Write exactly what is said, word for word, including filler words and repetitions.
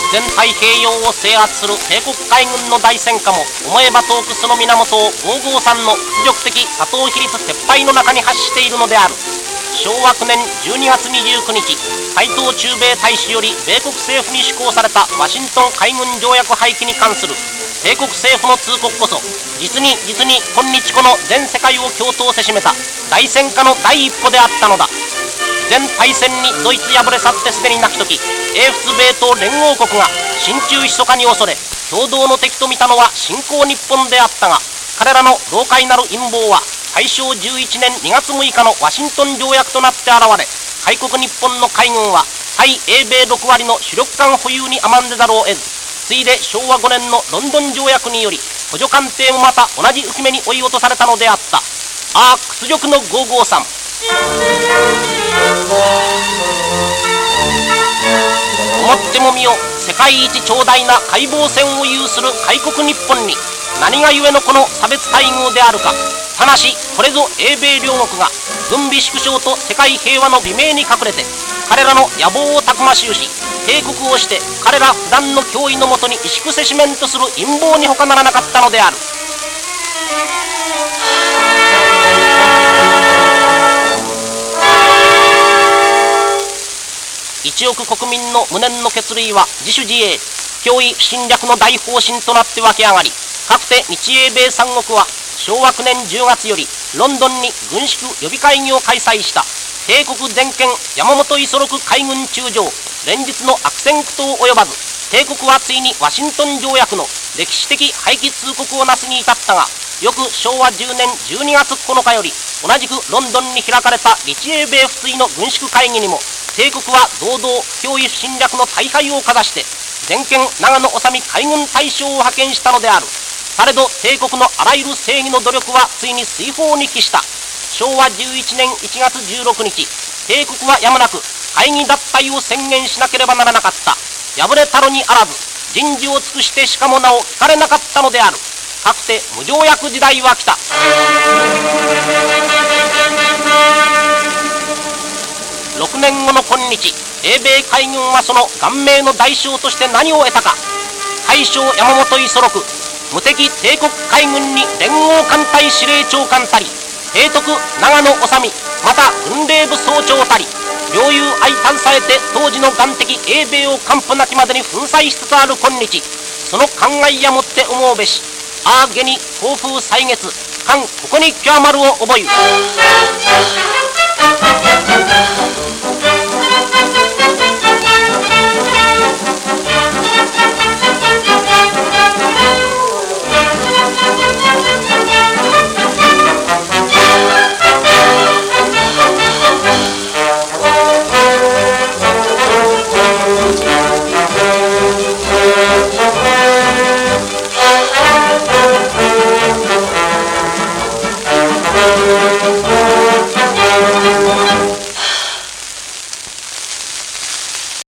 全太平洋を制圧する帝国海軍の大戦果も思えば遠くその源をごーごーさんの屈辱的多党比率撤廃の中に発しているのである。しょうわきゅうねんじゅうにがつにじゅうくにち、台東駐米大使より米国政府に施行されたワシントン海軍条約廃棄に関する米国政府の通告こそ、実に実に今日この全世界を共闘せしめた大戦果の第一歩であったのだ。全大戦にドイツ敗れ去ってすでになき時、英仏米東連合国が親中密かに恐れ共同の敵と見たのは新興日本であったが、彼らの老快なる陰謀は大正じゅういちねんにがつむいかのワシントン条約となって現れ、開国日本の海軍は対英米ろくわりの主力艦保有に甘んでざるを得ず、ついでしょうわごねんのロンドン条約により補助艦艇もまた同じ浮き目に追い落とされたのであった。ああ屈辱のごーごーさん。思ってもみよ、世界一長大な海防戦を有する開国日本に何がゆえのこの差別待遇であるか。ただしこれぞ英米両国が軍備縮小と世界平和の美名に隠れて彼らの野望をたくましゅうし、帝国をして彼ら不断の脅威のもとに萎縮せしめんとする陰謀に他ならなかったのである。一億国民の無念の決意は自主自衛、脅威不侵略の大方針となって湧き上がり、かくて日英米三国はしょうわきゅうねんじゅうがつよりロンドンに軍縮予備会議を開催した。帝国全権山本五十六海軍中将、連日の悪戦苦闘及ばず、帝国はついにワシントン条約の歴史的廃棄通告をなすに至ったが、翌しょうわじゅうねんじゅうにがつここのかより同じくロンドンに開かれた日英米不対の軍縮会議にも帝国は堂々脅威不侵略の大敗をかざして全権長野治美海軍大将を派遣したのである。されど帝国のあらゆる正義の努力はついに水泡に帰した。しょうわじゅういちねんいちがつじゅうろくにち、帝国はやむなく会議脱退を宣言しなければならなかった。敗れたるにあらず人事を尽くしてしかもなお聞かれなかったのである。かくて無条約時代は来た。ろくねんごの今日、英米海軍はその顔面の代償として何を得たか。大将山本五十六、無敵帝国海軍に連合艦隊司令長官たり、提督長野治美、また軍令部総長たり、領有相携えて当時の眼的英米を完膚なきまでに粉砕しつつある今日、その考えやもって思うべし。ああげに甲風歳月、韓ここに極まるを覚える。